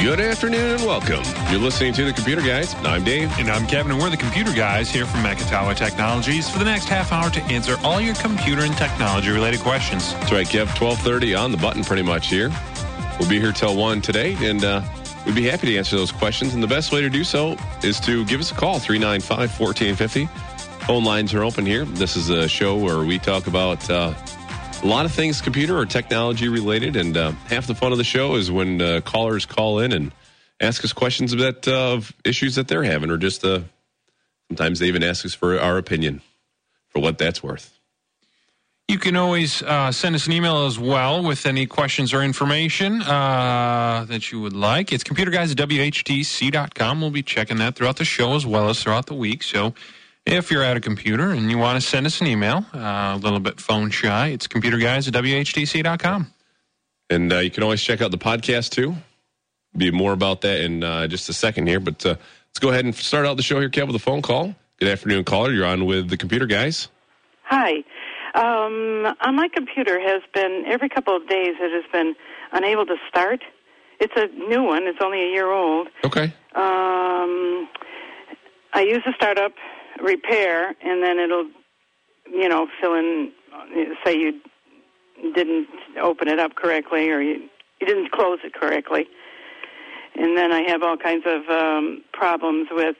Good afternoon and welcome. You're listening to The Computer Guys. I'm Dave. And I'm Kevin, and we're the Computer Guys here from Makatawa Technologies for the next half hour to answer all your computer and technology-related questions. That's right, Kev. 12:30 on the button pretty much here. We'll be here till 1 today, and we'd be happy to answer those questions. And the best way to do so is to give us a call, 395-1450. Phone lines are open here. This is a show where we talk about a lot of things computer or technology related, and half the fun of the show is when callers call in and ask us questions of issues that they're having, or just sometimes they even ask us for our opinion, for what that's worth. You can always send us an email as well with any questions or information that you would like. It's computerguys@whtc.com. We'll be checking that throughout the show as well as throughout the week. So if you're at a computer and you want to send us an email, a little bit phone shy, it's computerguys@whtc.com. And you can always check out the podcast, too. Be more about that in just a second here. But let's go ahead and start out the show here, Kev, with a phone call. Good afternoon, caller. You're on with the Computer Guys. Hi. On my computer has been, every couple of days, it has been unable to start. It's a new one. It's only a year old. Okay. I use the startup repair, and then it'll, fill in, say you didn't open it up correctly, or you didn't close it correctly. And then I have all kinds of problems with,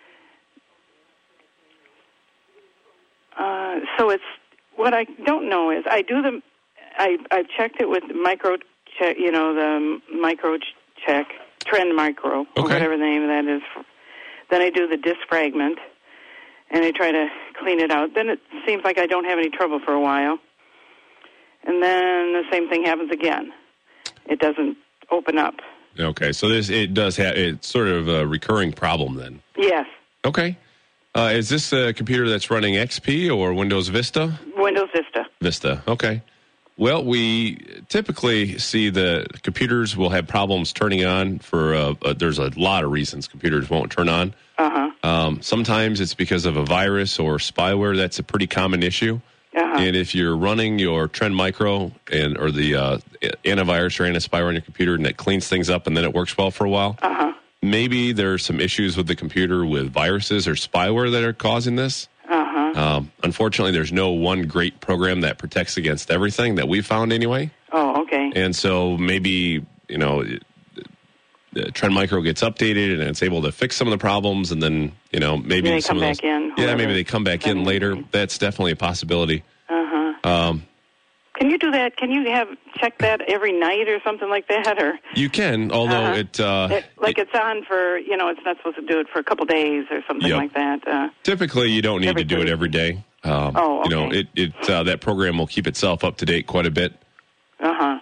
so it's, what I don't know is, I've checked it with micro check, the micro check, Trend Micro, or whatever the name of that is. Then I do the disk fragment, and I try to clean it out. Then it seems like I don't have any trouble for a while. And then the same thing happens again. It doesn't open up. Okay, so it's sort of a recurring problem then. Yes. Okay. Is this a computer that's running XP or Windows Vista? Windows Vista. Vista, okay. Well, we typically see the computers will have problems turning on for, there's a lot of reasons computers won't turn on. Sometimes it's because of a virus or spyware. That's a pretty common issue. And if you're running your Trend Micro or the antivirus or anti-spyware on your computer and it cleans things up and then it works well for a while, maybe there's some issues with the computer with viruses or spyware that are causing this. Unfortunately, there's no one great program that protects against everything that we found anyway. Oh, okay. And so maybe, the Trend Micro gets updated and it's able to fix some of the problems, and then, maybe they some come of those, back in. maybe they come back in later. That's definitely a possibility. Can you do that? Can you check that every night or something like that? Or you can, although it's on for, it's not supposed to do it for a couple days or something like that. Typically, you don't need to do it every day. Okay. That program will keep itself up to date quite a bit. But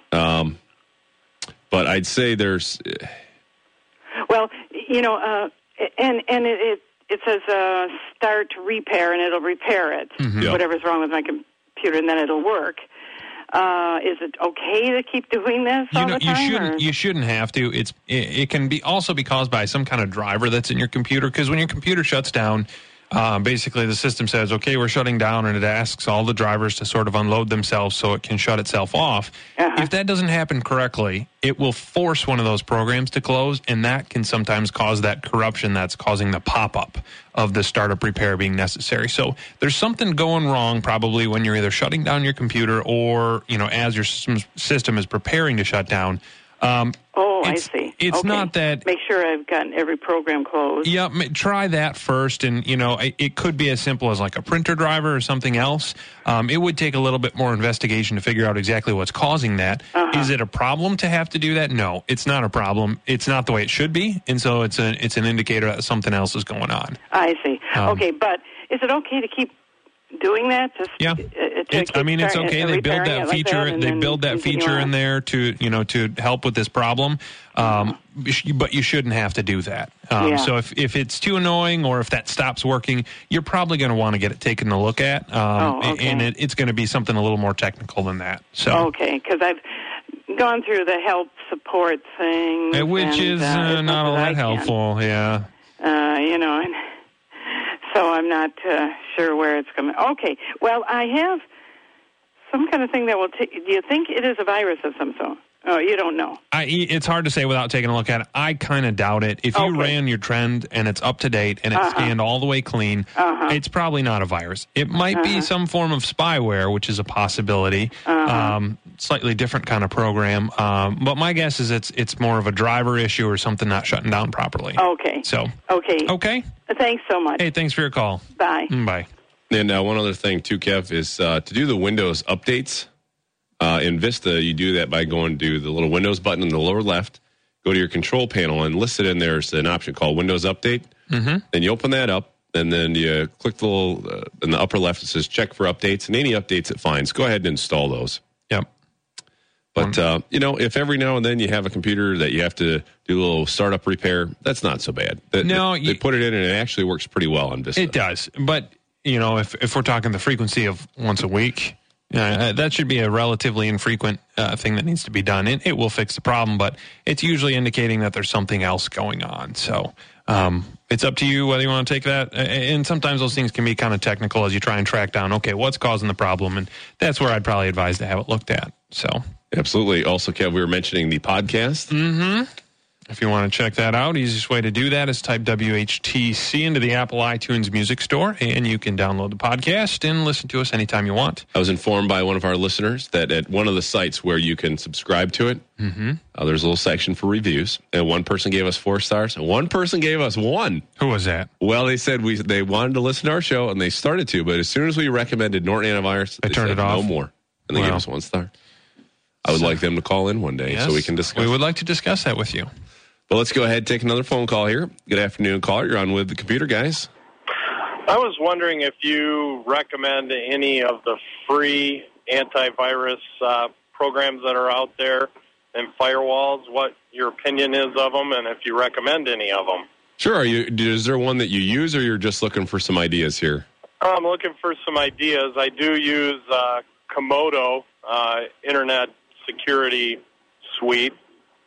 I'd say there's... Well, and it says start repair, and it'll repair it, whatever's wrong with my computer, and then it'll work. Is it okay to keep doing this all the time? You shouldn't have to. It can also be caused by some kind of driver that's in your computer, because when your computer shuts down, basically the system says, okay, we're shutting down, and it asks all the drivers to sort of unload themselves so it can shut itself off. If that doesn't happen correctly, it will force one of those programs to close, and that can sometimes cause that corruption that's causing the pop-up of the startup repair being necessary. So there's something going wrong probably when you're either shutting down your computer or, as your system is preparing to shut down. I see. It's not that... Make sure I've gotten every program closed. Yeah, try that first, and, it could be as simple as like a printer driver or something else. It would take a little bit more investigation to figure out exactly what's causing that. Is it a problem to have to do that? No, it's not a problem. It's not the way it should be, and so it's an indicator that something else is going on. I see. Okay, but is it okay to keep doing that? It's okay. They build that feature. They build that feature in there to help with this problem. But you shouldn't have to do that. So if it's too annoying, or if that stops working, you're probably going to want to get it taken a look at. And it's going to be something a little more technical than that. So because I've gone through the help support thing, which is not all that helpful. Yeah. And so I'm not sure where it's coming. Okay, well, I have some kind of thing that will do you think it is a virus of some sort? Oh, you don't know. It's hard to say without taking a look at it. I kind of doubt it. If you ran your trend and it's up to date and it's scanned all the way clean, it's probably not a virus. It might be some form of spyware, which is a possibility. Slightly different kind of program. But my guess is it's more of a driver issue or something not shutting down properly. Okay. So. Okay. Thanks so much. Hey, thanks for your call. Bye. Bye. And one other thing, too, Kev, is to do the Windows updates. In Vista, you do that by going to the little Windows button in the lower left, go to your control panel, and listed in there is an option called Windows Update. Then you open that up, and then you click the little, in the upper left, it says check for updates, and any updates it finds, go ahead and install those. Yep. But, if every now and then you have a computer that you have to do a little startup repair, that's not so bad. They put it in, and it actually works pretty well on Vista. It does. But, if we're talking the frequency of once a week, that should be a relatively infrequent thing that needs to be done. It will fix the problem, but it's usually indicating that there's something else going on. So it's up to you whether you want to take that. And sometimes those things can be kind of technical as you try and track down, okay, what's causing the problem? And that's where I'd probably advise to have it looked at. So absolutely. Also, Kev, we were mentioning the podcast. If you want to check that out, easiest way to do that is type WHTC into the Apple iTunes Music Store, and you can download the podcast and listen to us anytime you want. I was informed by one of our listeners that at one of the sites where you can subscribe to it, there's a little section for reviews, and one person gave us 4 stars, and one person gave us 1. Who was that? Well, they said they wanted to listen to our show, and they started to, but as soon as we recommended Norton Antivirus, they turned it off. No more, and they gave us 1 star. I would like them to call in one day so we can discuss. We would like to discuss that with you. Well, let's go ahead and take another phone call here. Good afternoon, caller. You're on with the Computer Guys. I was wondering if you recommend any of the free antivirus programs that are out there and firewalls, what your opinion is of them, and if you recommend any of them. Sure. Is there one that you use, or you're just looking for some ideas here? I'm looking for some ideas. I do use Komodo Internet Security Suite,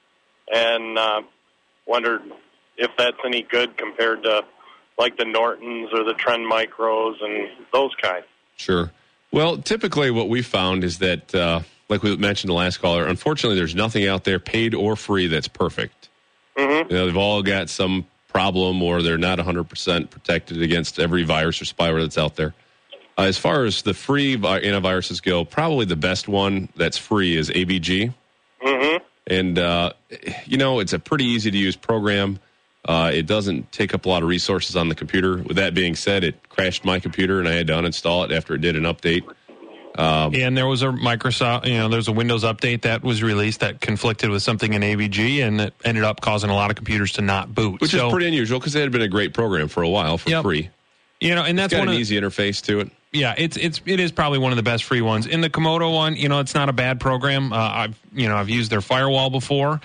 and wondered if that's any good compared to like the Nortons or the Trend Micros and those kinds. Sure. Well, typically what we found is that, like we mentioned the last caller, unfortunately there's nothing out there, paid or free, that's perfect. They've all got some problem, or they're not 100% protected against every virus or spyware that's out there. As far as the free antiviruses go, probably the best one that's free is AVG. And, it's a pretty easy-to-use program. It doesn't take up a lot of resources on the computer. With that being said, it crashed my computer, and I had to uninstall it after it did an update. And there was a Microsoft, there's a Windows update that was released that conflicted with something in AVG, and it ended up causing a lot of computers to not boot. Which is pretty unusual, because it had been a great program for a whiwhile for free. And that's got an easy interface to it. Yeah, it is probably one of the best free ones. In the Komodo one, it's not a bad program. I've used their firewall before.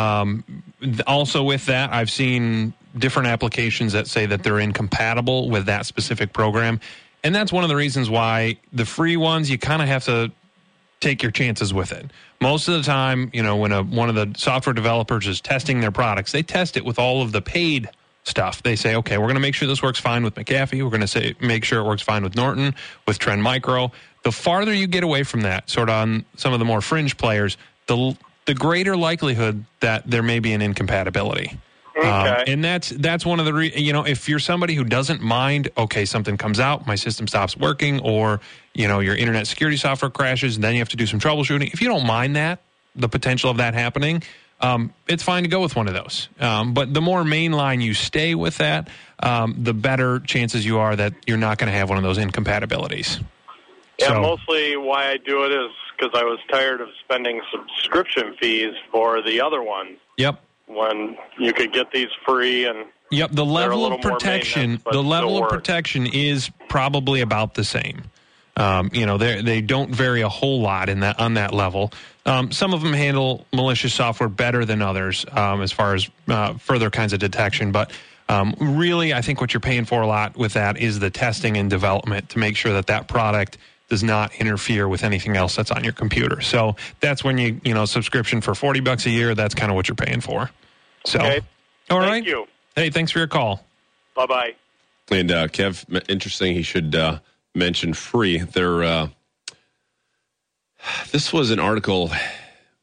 Also with that, I've seen different applications that say that they're incompatible with that specific program. And that's one of the reasons why the free ones, you kind of have to take your chances with it. Most of the time, when one of the software developers is testing their products, they test it with all of the paid stuff. They say, okay, we're going to make sure this works fine with McAfee. We're going to make sure it works fine with Norton, with Trend Micro. The farther you get away from that, sort of on some of the more fringe players, the greater likelihood that there may be an incompatibility. Okay. And that's one of the if you're somebody who doesn't mind, okay, something comes out, my system stops working, or your internet security software crashes, and then you have to do some troubleshooting. If you don't mind that, the potential of that happening, it's fine to go with one of those. But the more mainline you stay with that, the better chances you are that you're not going to have one of those incompatibilities. Yeah, mostly why I do it is because I was tired of spending subscription fees for the other ones. Yep. When you could get these free and the level of protection, protection is probably about the same. They don't vary a whole lot on that level. Some of them handle malicious software better than others as far as further kinds of detection. But really, I think what you're paying for a lot with that is the testing and development to make sure that product does not interfere with anything else that's on your computer. So that's when subscription for $40 a year, that's kind of what you're paying for. So, okay. All right. Thank you. Hey, thanks for your call. Bye-bye. And Kev, interesting, he should mention free. This was an article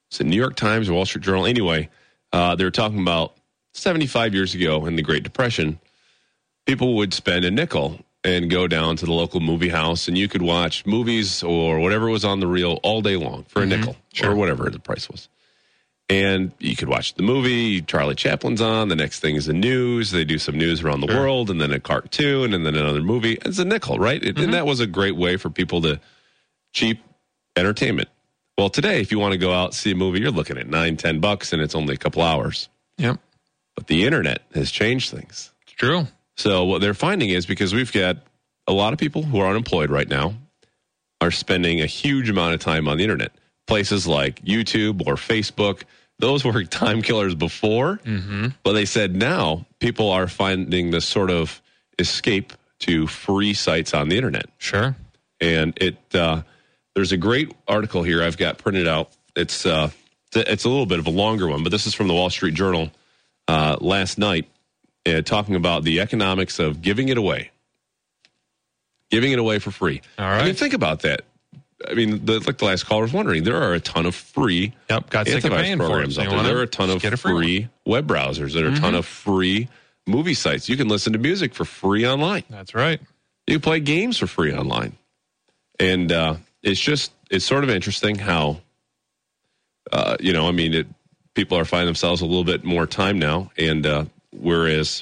it's the New York Times or Wall Street Journal. Anyway, they were talking about 75 years ago in the Great Depression, people would spend a nickel and go down to the local movie house, and you could watch movies or whatever was on the reel all day long for a nickel or whatever the price was. And you could watch the movie. Charlie Chaplin's on. The next thing is the news. They do some news around the world, and then a cartoon, and then another movie. It's a nickel, right? And that was a great way for people to cheap entertainment. Well, today, if you want to go out and see a movie, you're looking at $9-10, and it's only a couple hours. Yep. But the internet has changed things. It's true. So what they're finding is, because we've got a lot of people who are unemployed right now are spending a huge amount of time on the internet. Places like YouTube or Facebook, those were time killers before, but they said now people are finding this sort of escape to free sites on the internet. Sure. And there's a great article here I've got printed out. It's a little bit of a longer one, but this is from the Wall Street Journal last night, talking about the economics of giving it away. Giving it away for free. All right. I mean, think about that. I mean, like the last caller was wondering, there are a ton of free antivirus programs out there. There are a ton of free web browsers. There are a ton of free movie sites. You can listen to music for free online. That's right. You can play games for free online. And it's sort of interesting how, people are finding themselves a little bit more time now. And whereas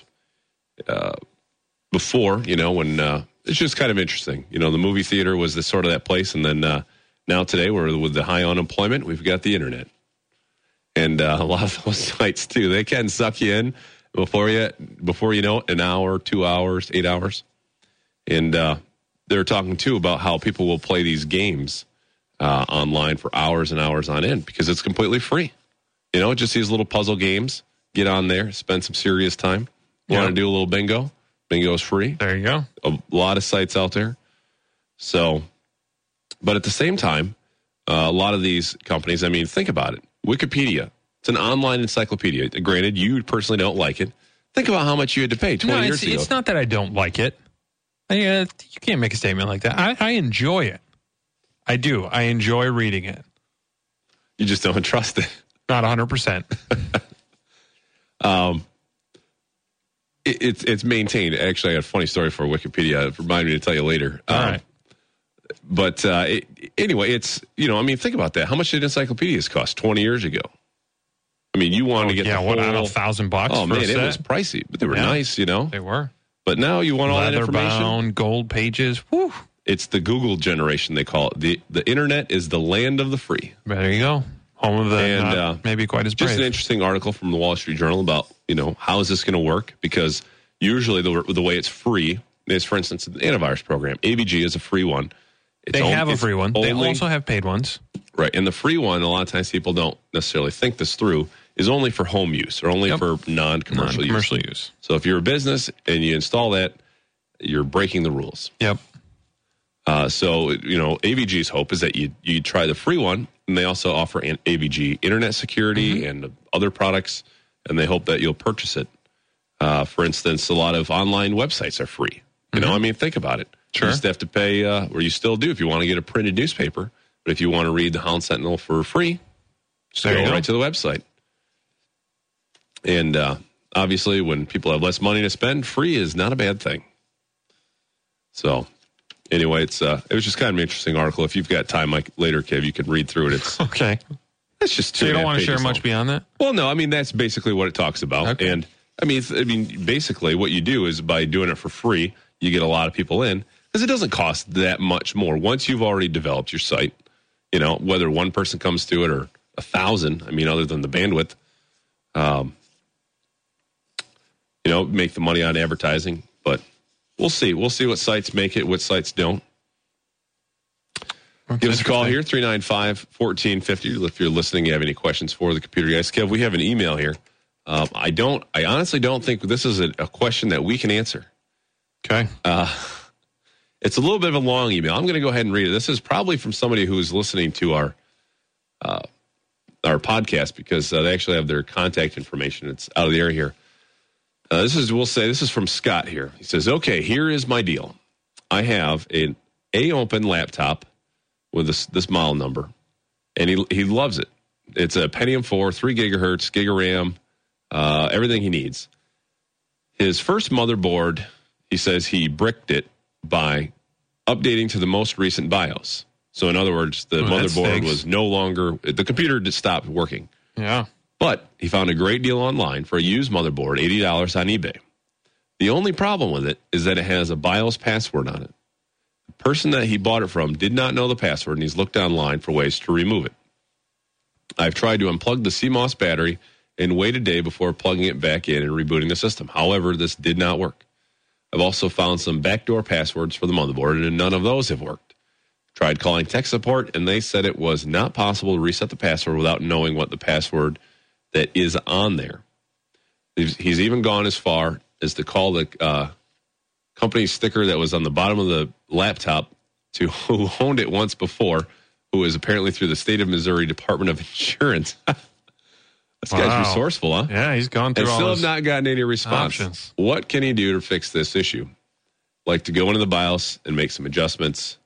before, when... it's just kind of interesting. The movie theater was sort of that place. And then now today, with the high unemployment, we've got the internet. And a lot of those sites, too, they can suck you in before you know it, an hour, 2 hours, 8 hours. And they're talking, too, about how people will play these games online for hours and hours on end because it's completely free. Just these little puzzle games. Get on there, spend some serious time. Want to do a little bingo? Bingo is free. There you go. A lot of sites out there. So, but at the same time, a lot of these companies, I mean, think about it. Wikipedia, it's an online encyclopedia. Granted, you personally don't like it. Think about how much you had to pay 20 years ago. It's not that I don't like it. You can't make a statement like that. I enjoy it. I do. I enjoy reading it. You just don't trust it. Not 100%. It's maintained. Actually, I got a funny story for Wikipedia. Remind me to tell you later. All right. But anyway, think about that. How much did encyclopedias cost 20 years ago? I mean, you wanted to get the whole... I don't know, $1,000 Oh, man, it was pricey. But they were nice, They were. But now you want all that information. Leather-bound, gold pages. Whew. It's the Google generation, they call it. The internet is the land of the free. There you go. Home of the maybe quite as brave. Just an interesting article from the Wall Street Journal about, how is this going to work? Because usually the way it's free is, for instance, the antivirus program. AVG is a free one. They have a free one. They also have paid ones. Right. And the free one, a lot of times people don't necessarily think this through, is only for home use or only for non-commercial use. So if you're a business and you install that, you're breaking the rules. Yep. So, AVG's hope is that you try the free one, and they also offer an AVG internet security and other products, and they hope that you'll purchase it. For instance, a lot of online websites are free. Think about it. Sure. You just have to pay, or you still do if you want to get a printed newspaper. But if you want to read the Hound Sentinel for free, just go right to the website. And obviously, when people have less money to spend, free is not a bad thing. So, anyway, it was just kind of an interesting article. If you've got time, like later, Kev, you can read through it. It's okay. It's just so you don't want to share much beyond that? Well, no. I mean, that's basically what it talks about. Okay. And basically, what you do is by doing it for free, you get a lot of people in because it doesn't cost that much more once you've already developed your site. Whether one person comes to it or 1,000. I mean, other than the bandwidth. Make the money on advertising, but we'll see. We'll see what sites make it, what sites don't. Okay, give us a call here, 395-1450. If you're listening, you have any questions for the computer guys. Kev, we have an email here. I honestly don't think this is a question that we can answer. Okay. It's a little bit of a long email. I'm going to go ahead and read it. This is probably from somebody who's listening to our podcast because they actually have their contact information. It's out of the air here. This is from Scott here. He says, okay, here is my deal. I have an AOpen laptop with this model number, and he loves it. It's a Pentium 4, 3 gigahertz, Giga RAM, everything he needs. His first motherboard, he says he bricked it by updating to the most recent BIOS. So in other words, the motherboard was no longer, the computer just stopped working. Yeah. But he found a great deal online for a used motherboard, $80 on eBay. The only problem with it is that it has a BIOS password on it. The person that he bought it from did not know the password, and he's looked online for ways to remove it. I've tried to unplug the CMOS battery and wait a day before plugging it back in and rebooting the system. However, this did not work. I've also found some backdoor passwords for the motherboard, and none of those have worked. Tried calling tech support, and they said it was not possible to reset the password without knowing what the password that is on there. He's even gone as far as to call the company sticker that was on the bottom of the laptop to who owned it once before, who is apparently through the state of Missouri Department of Insurance. This guy's resourceful, huh? Yeah, he's gone through and all still those have not gotten any response. Options. What can he do to fix this issue? Like to go into the BIOS and make some adjustments.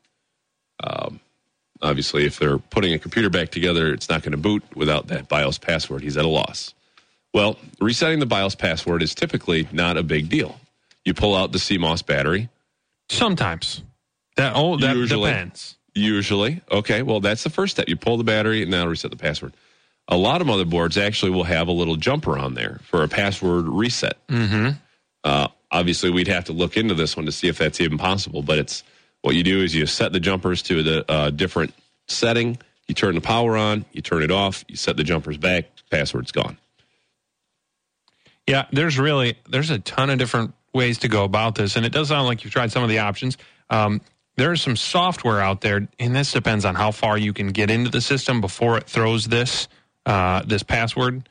Obviously, if they're putting a computer back together, it's not going to boot without that BIOS password. He's at a loss. Well, resetting the BIOS password is typically not a big deal. You pull out the CMOS battery. Sometimes. That depends. Usually. Okay, well, that's the first step. You pull the battery and now reset the password. A lot of motherboards actually will have a little jumper on there for a password reset. Mm-hmm. Obviously, we'd have to look into this one to see if that's even possible, but it's what you do is you set the jumpers to the different setting. You turn the power on, you turn it off, you set the jumpers back, password's gone. Yeah, there's a ton of different ways to go about this, and it does sound like you've tried some of the options. There's some software out there, and this depends on how far you can get into the system before it throws this password.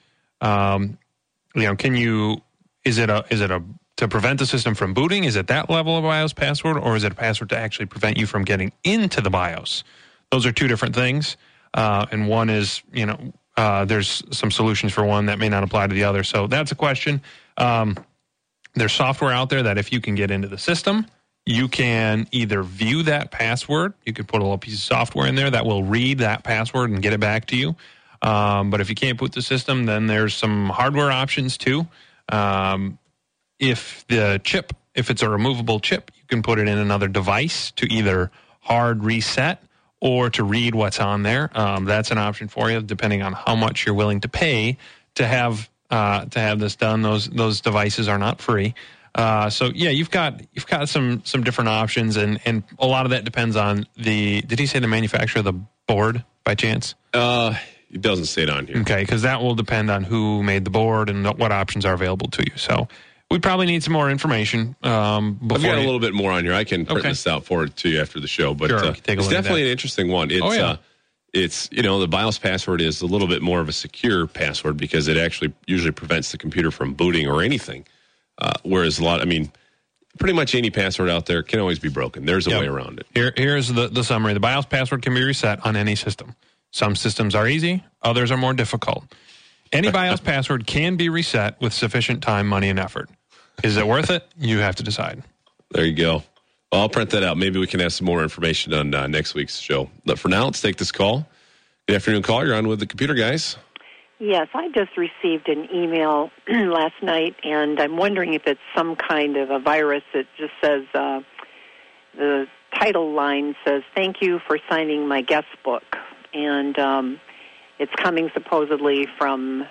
Is it a to prevent the system from booting? Is it that level of BIOS password, or is it a password to actually prevent you from getting into the BIOS? Those are two different things, and one is there's some solutions for one that may not apply to the other. So that's a question. There's software out there that if you can get into the system, you can either view that password. You could put a little piece of software in there that will read that password and get it back to you. But if you can't boot the system, then there's some hardware options too. If it's a removable chip, you can put it in another device to either hard reset or to read what's on there. That's an option for you, depending on how much you're willing to pay to have this done. Those devices are not free. So yeah, you've got some different options, and a lot of that depends on did he say the manufacturer of the board by chance? It doesn't say it on here. Okay, because that will depend on who made the board and what options are available to you. So we probably need some more information. I've got a little bit more on here. I can print this out for it to you after the show, but sure, it's definitely an interesting one. It's the BIOS password is a little bit more of a secure password because it actually usually prevents the computer from booting or anything. Whereas pretty much any password out there can always be broken. There's a way around it. Here's the summary. The BIOS password can be reset on any system. Some systems are easy. Others are more difficult. Any BIOS password can be reset with sufficient time, money, and effort. Is it worth it? You have to decide. There you go. Well, I'll print that out. Maybe we can have some more information on next week's show. But for now, let's take this call. Good afternoon, call. You're on with the Computer Guys. Yes, I just received an email last night, and I'm wondering if it's some kind of a virus. It just says, the title line says, "Thank you for signing my guest book." And it's coming supposedly from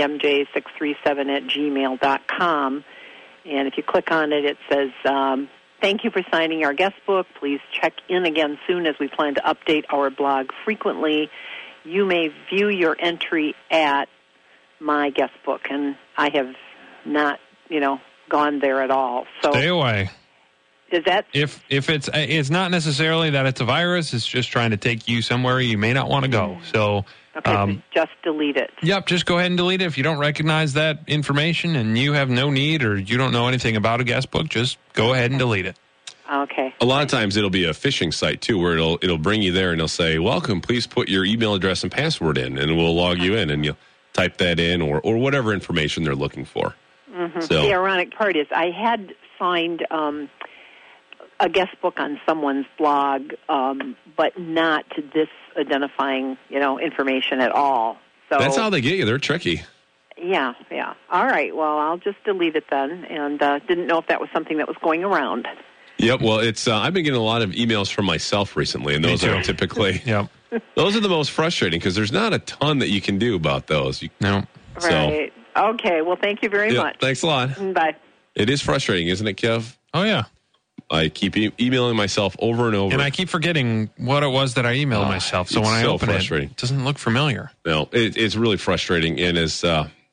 pmj637@gmail.com. And if you click on it, it says, "Thank you for signing our guest book. Please check in again soon as we plan to update our blog frequently. You may view your entry at my guest book." And I have not, gone there at all. So stay away. Is that if it's not necessarily that it's a virus, it's just trying to take you somewhere you may not want to go. So so just delete it. Yep, just go ahead and delete it. If you don't recognize that information and you have no need or you don't know anything about a guest book, just go ahead and delete it. Okay. A lot of times it'll be a phishing site too, where it'll bring you there and it'll say, "Welcome, please put your email address and password in," and we'll log you in, and you'll type that in or whatever information they're looking for. Mm-hmm. So the ironic part is I had signed a guest book on someone's blog, but not to this identifying, information at all. So that's how they get you. They're tricky. Yeah. All right. Well, I'll just delete it then, and didn't know if that was something that was going around. Yep. Well, it's I've been getting a lot of emails from myself recently, and those are typically those are the most frustrating because there's not a ton that you can do about those. No. Right. Okay. Well, thank you very much. Thanks a lot. Bye. It is frustrating, isn't it, Kev? Oh, yeah. I keep emailing myself over and over. And I keep forgetting what it was that I emailed myself. So when I open it doesn't look familiar. No, it's really frustrating. And as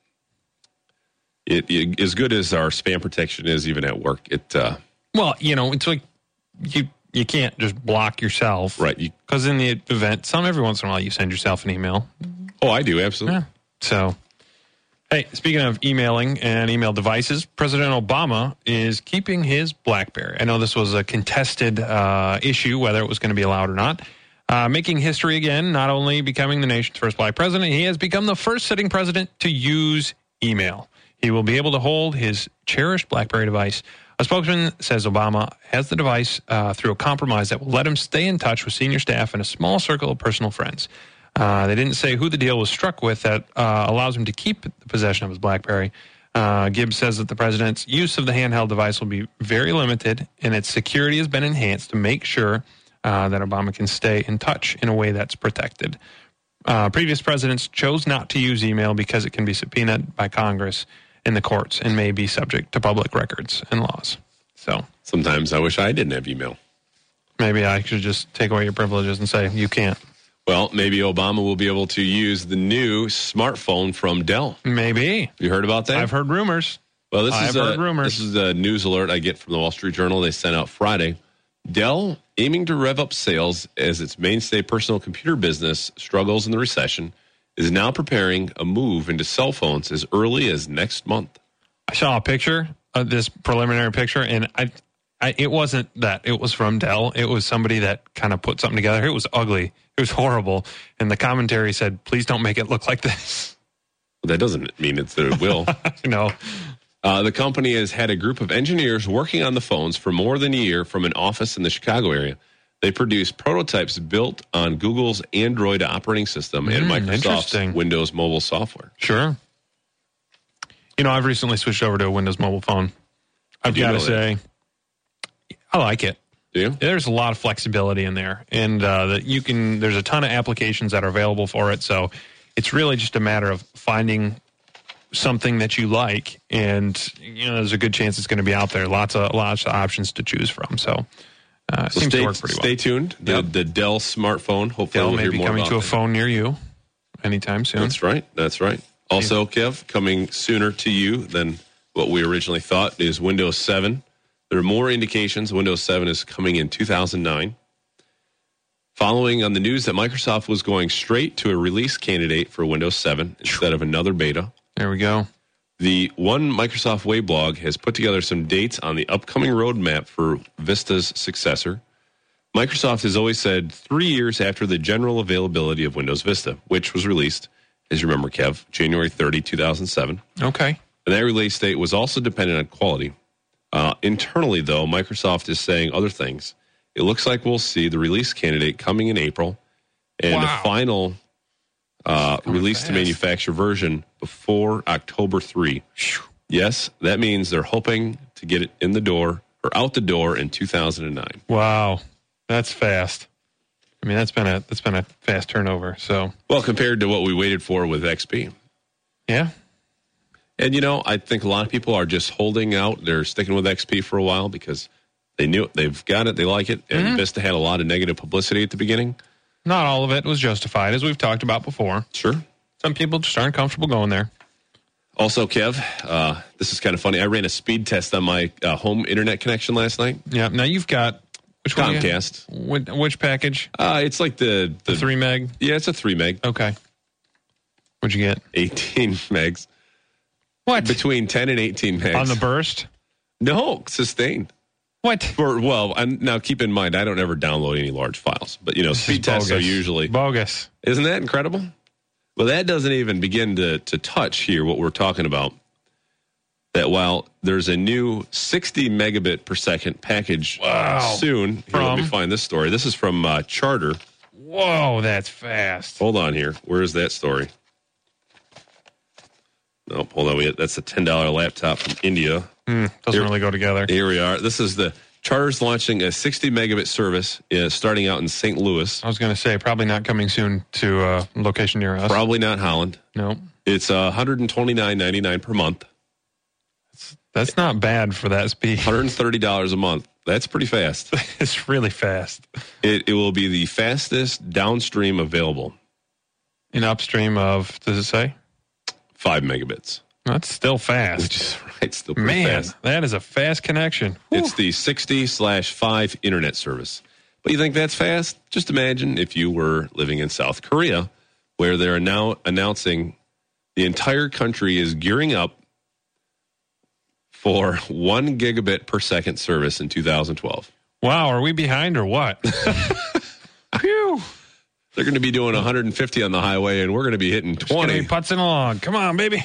good as our spam protection is, even at work, well, it's like you can't just block yourself. Right. Because in the event, every once in a while, you send yourself an email. Oh, I do. Absolutely. Yeah. So, hey, speaking of emailing and email devices, President Obama is keeping his BlackBerry. I know this was a contested issue, whether it was going to be allowed or not. Making history again, not only becoming the nation's first black president, he has become the first sitting president to use email. He will be able to hold his cherished BlackBerry device. A spokesman says Obama has the device through a compromise that will let him stay in touch with senior staff and a small circle of personal friends. They didn't say who the deal was struck with that allows him to keep the possession of his BlackBerry. Gibbs says that the president's use of the handheld device will be very limited, and its security has been enhanced to make sure that Obama can stay in touch in a way that's protected. Previous presidents chose not to use email because it can be subpoenaed by Congress in the courts and may be subject to public records and laws. So sometimes I wish I didn't have email. Maybe I should just take away your privileges and say you can't. Well, maybe Obama will be able to use the new smartphone from Dell. Maybe. You heard about that? I've heard rumors. Well, this is a news alert I get from the Wall Street Journal. They sent out Friday. Dell aiming to rev up sales as its mainstay personal computer business struggles in the recession, is now preparing a move into cell phones as early as next month. I saw a picture, this preliminary picture, and it wasn't that. It was from Dell. It was somebody that kind of put something together. It was ugly. It was horrible. And the commentary said, please don't make it look like this. Well, that doesn't mean that it will. No. The company has had a group of engineers working on the phones for more than a year from an office in the Chicago area. They produce prototypes built on Google's Android operating system and Microsoft's Windows mobile software. Sure. I've recently switched over to a Windows mobile phone. I've got to say, I like it. Do you? There's a lot of flexibility in there, and there's a ton of applications that are available for it. So it's really just a matter of finding something that you like, and there's a good chance it's going to be out there. Lots of options to choose from. So it seems to work pretty well. Stay tuned. The Dell smartphone. Hopefully, Dell we'll may hear be more coming about to a that. phone near you anytime soon. That's right. Also, Kev, coming sooner to you than what we originally thought is Windows 7. There are more indications Windows 7 is coming in 2009. Following on the news that Microsoft was going straight to a release candidate for Windows 7 instead of another beta. There we go. The One Microsoft Way blog has put together some dates on the upcoming roadmap for Vista's successor. Microsoft has always said 3 years after the general availability of Windows Vista, which was released, as you remember, Kev, January 30, 2007. Okay. And that release date was also dependent on quality. Internally, though, Microsoft is saying other things. It looks like we'll see the release candidate coming in April and a final release to manufacture version before October 3. Yes, that means they're hoping to get it in the door or out the door in 2009. Wow. That's fast. I mean, that's been a fast turnover. So, well, compared to what we waited for with XP. Yeah. And, I think a lot of people are just holding out. They're sticking with XP for a while because they knew it, they've got it, they like it. And Vista had a lot of negative publicity at the beginning. Not all of it was justified, as we've talked about before. Sure. Some people just aren't comfortable going there. Also, Kev, this is kind of funny. I ran a speed test on my home internet connection last night. Yeah. Now you've got which Comcast. Which package? It's like the 3 meg? Yeah, it's a 3 meg. Okay. What'd you get? 18 megs. What? Between 10 and 18 megs. On the burst? No, sustained. What? Now keep in mind, I don't ever download any large files. But, speed tests are usually... bogus. Isn't that incredible? Well, that doesn't even begin to touch here what we're talking about. That while there's a new 60 megabit per second package soon. Here, let me find this story. This is from Charter. Whoa, that's fast. Hold on here. Where is that story? Nope, hold on. That's a $10 laptop from India. Doesn't really go together. Here we are. This is the Charter's launching a 60 megabit service starting out in St. Louis. I was going to say, probably not coming soon to a location near us. Probably not Holland. No. It's $129.99 per month. That's not bad for that speed. $130 a month. That's pretty fast. It's really fast. It will be the fastest downstream available. In upstream of, does it say? 5 megabits. That's still fast. Which is right, still pretty fast. That is a fast connection. It's the 60/5 internet service. But you think that's fast? Just imagine if you were living in South Korea, where they're now announcing the entire country is gearing up for 1 gigabit per second service in 2012. Wow, are we behind or what? Phew. They're going to be doing 150 on the highway, and we're going to be hitting 20. It's going to be putzing along. Come on, baby.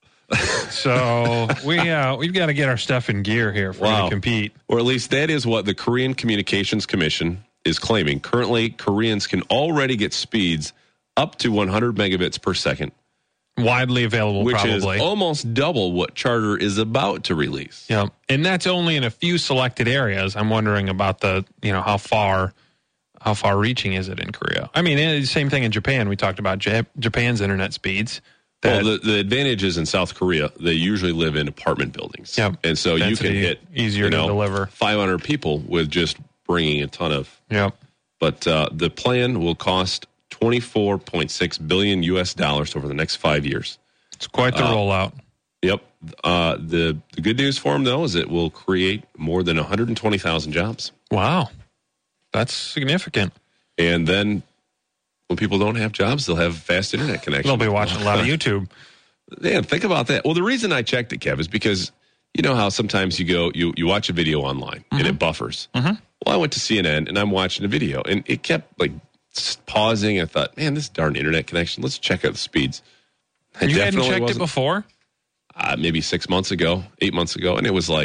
So we've got to get our stuff in gear here if we're going to compete. Or at least that is what the Korean Communications Commission is claiming. Currently, Koreans can already get speeds up to 100 megabits per second. Widely available, which probably. Is almost double what Charter is about to release. Yeah, and that's only in a few selected areas. I'm wondering about how far reaching is it in Korea? I mean, same thing in Japan. We talked about Japan's internet speeds. Well, the advantage is in South Korea, they usually live in apartment buildings. Yep. And so you can hit easier to deliver 500 people with just bringing a ton of. Yep. But the plan will cost $24.6 billion over the next 5 years. It's quite the rollout. Yep. The good news for them, though, is it will create more than 120,000 jobs. Wow. That's significant. And then when people don't have jobs, they'll have fast internet connection. They'll be watching a lot of YouTube. Yeah, think about that. Well, the reason I checked it, Kev, is because you know how sometimes you watch a video online and it buffers. Mm-hmm. Well, I went to CNN and I'm watching a video and it kept pausing. I thought, man, this darn internet connection. Let's check out the speeds. You hadn't checked it before? Maybe 6 months ago, 8 months ago, and it was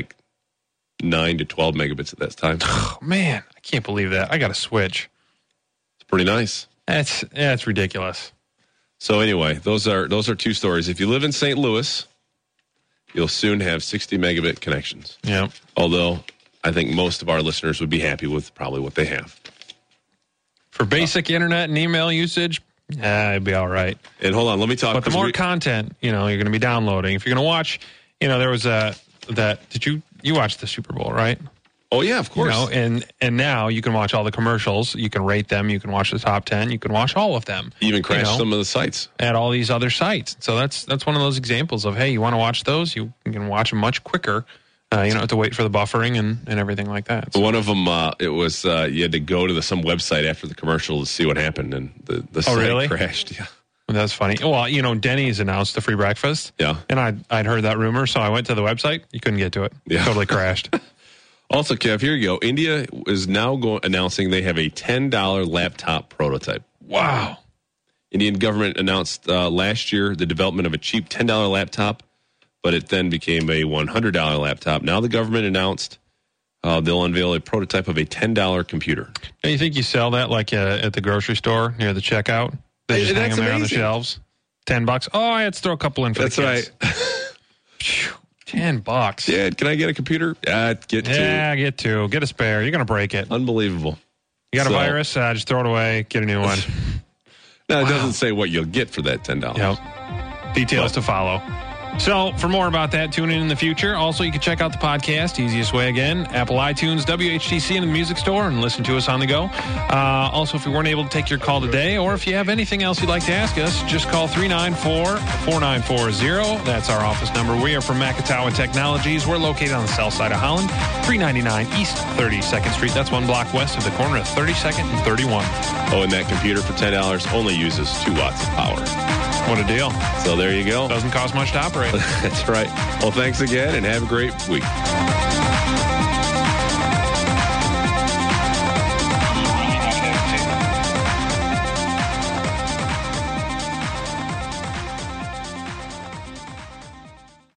9 to 12 megabits at that time. Oh, man, I can't believe that. I got to switch. It's pretty nice. That's ridiculous. So anyway, those are two stories. If you live in St. Louis, you'll soon have 60 megabit connections. Yeah. Although I think most of our listeners would be happy with probably what they have. For basic internet and email usage, it'd be all right. And hold on, let me talk. But the more content, you're going to be downloading. If you're going to watch, there was you watched the Super Bowl, right? Oh, yeah, of course. And now you can watch all the commercials. You can rate them. You can watch the top 10. You can watch all of them. Even crash some of the sites. At all these other sites. So that's one of those examples of, hey, you want to watch those? You can watch them much quicker. You don't have to wait for the buffering and everything like that. So. One of them, it was you had to go to some website after the commercial to see what happened, and the site crashed. Yeah. That's funny. Well, Denny's announced the free breakfast. Yeah. And I'd heard that rumor, so I went to the website. You couldn't get to it. Yeah. Totally crashed. Also, Kev, here you go. India is now announcing they have a $10 laptop prototype. Wow. Indian government announced last year the development of a cheap $10 laptop, but it then became a $100 laptop. Now the government announced they'll unveil a prototype of a $10 computer. Do you think you sell that at the grocery store near the checkout? They just hang them there on the shelves. $10. Oh, I had to throw a couple in for the kids. That's right. $10. Yeah, can I get a computer? Get two. Yeah, get two. Get a spare. You're going to break it. Unbelievable. You got a virus? Just throw it away. Get a new one. No, it doesn't say what you'll get for that $10. Yep. Details to follow. So, for more about that, tune in the future. Also, you can check out the podcast. Easiest way, again, Apple iTunes, WHTC in the music store, and listen to us on the go. Also, if we weren't able to take your call today, or if you have anything else you'd like to ask us, just call 394-4940. That's our office number. We are from Makatawa Technologies. We're located on the south side of Holland, 399 East 32nd Street. That's one block west of the corner of 32nd and 31. Oh, and that computer for $10 only uses 2 watts of power. What a deal. So there you go. Doesn't cost much to operate. That's right. Well, thanks again, and have a great week.